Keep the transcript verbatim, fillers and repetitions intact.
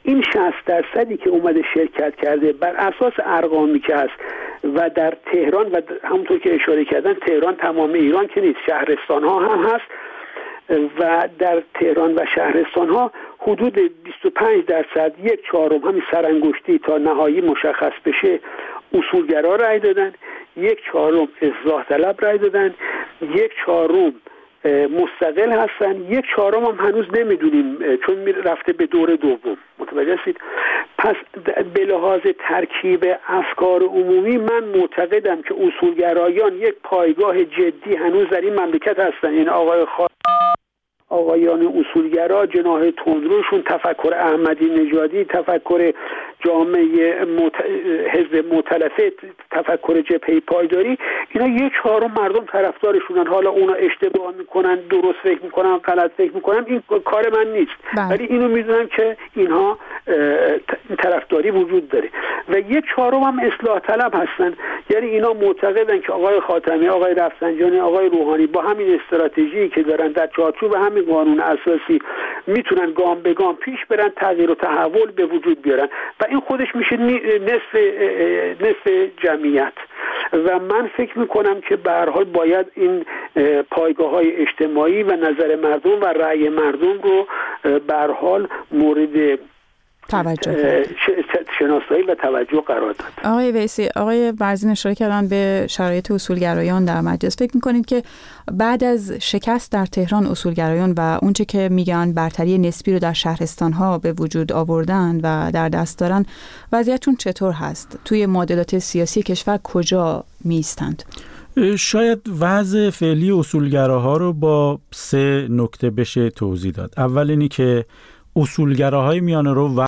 این شصت درصدی که اومده شرکت کرده بر اساس ارقامی که هست و در تهران و همونطور که اشاره کردن تهران تمام ایران که نیست، شهرستان ها هم هست و در تهران و شهرستان ها حدود بیست و پنج درصد، یک چهارم همین سرانگشتی تا نهایی مشخص بشه اصولگرا رای دادن، یک چهارم اصلاح طلب رای دادن، یک چهارم مستقل هستن، یک چهارم هم هنوز نمیدونیم چون رفته به دور دوم. متوجه هستید؟ پس به لحاظ ترکیب افکار عمومی من معتقدم که اصولگرایان یک پایگاه جدی هنوز در این مملکت هستن. این آقای خا... آقایان اصولگرا، جناح تندروشون، تفکر احمدی نژادی، تفکر جامعه مت... حزب مؤتلفه، تفکر جبهه پایداری، اینا یک چهارم مردم طرفدارشونن. حالا اونا اشتباه میکنن، درست فکر میکنن، غلط فکر میکنن، این کار من نیست، ولی اینو میدونم که اینها طرفداری وجود داره. و یک چهارم هم اصلاح طلب هستن، یعنی اینا معتقدن که آقای خاتمی، آقای رفسنجانی، آقای روحانی با همین استراتژی که دارن در چارچوب همین قانون اساسی میتونن گام به گام پیش برن، تغییر و تحول به وجود بیارن و این خودش میشه نصف نصف جمعیت. و من فکر میکنم که به هر حال باید این پایگاه های اجتماعی و نظر مردم و رأی مردم رو به هر حال مورد توجه شناسایی و توجه قرار داد. آقای ویسی، آقای برزین اشاره کردن به شرایط اصولگرایان در مجلس. فکر می‌کنید که بعد از شکست در تهران اصولگرایان و اونچه که میگن برتری نسبی رو در شهرستان‌ها به وجود آوردن و در دست دارن، وضعیتون چطور هست؟ توی معادلات سیاسی کشور کجا میستند؟ شاید وضع فعلی اصولگراها رو با سه نکته بشه توضیح داد. اول اینی که اصولگراهای میانه رو